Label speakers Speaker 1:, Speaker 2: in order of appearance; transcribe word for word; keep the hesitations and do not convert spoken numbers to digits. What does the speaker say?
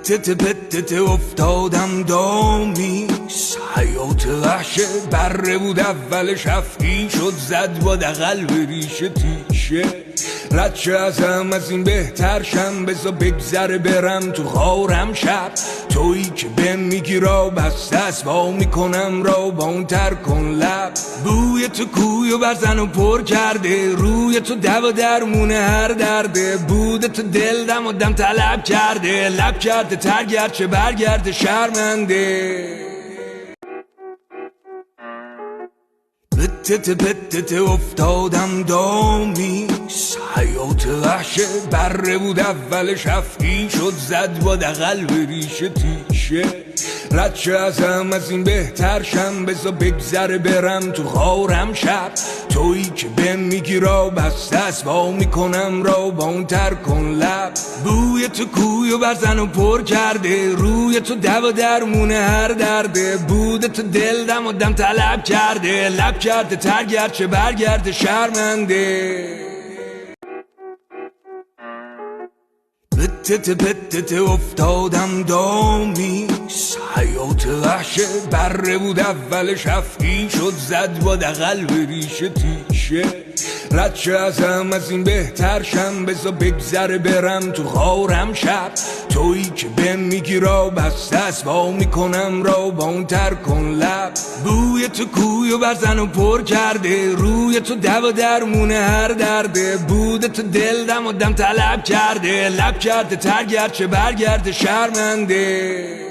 Speaker 1: پتت پتت افتادم دامیس، حیات وحشت بره بود اولش، افعی شد زد با دقل به ریشه تیشه. رد شه ازم از این بهتر شم، بزا بگذره برم تو خارم شب. تویی که بهم میگی را بسته است، با میکنم را با اون تر کن لب. بوی تو کویو برزن و پر کرده، روی تو دو درمونه هر درده. بوده تو دل دم و دم طلب کرده، لب کرده ترگرد چه برگرده شرمنده. پتت پتت افتادم دامیس، حیات وحشت بره بود اولش، افعی شد زد با دقل به ریشه تیشه. رد شه ازم از این بهتر شم، بزا بگذره برم تو خارم شب. تویی که بهم میگی را بسته است، با میکنم را با اون تر کن لب. بوی تو کویو برزن و پر کرده، روی تو دو درمونه هر درده. بوده تو دل دم و دم طلب کرده، لب کرده ترگرد چه برگرده شرمنده. پتت پتت افتادم دامیس، حیات وحشت بره بود اولش، افعی شد زد با دقل به ریشه تیشه. رد شه ازم از این بهتر شم، بزا بگذره برم تو خارم شب. تویی که بهم میگی را بسته است، با میکنم را با اون تر کن لب. بوی تو کویو برزن و پر کرده، روی تو دو درمونه هر درده. بوده تو دل دم و دم طلب کرده، لب کرده ترگرد چه برگرده شرمنده.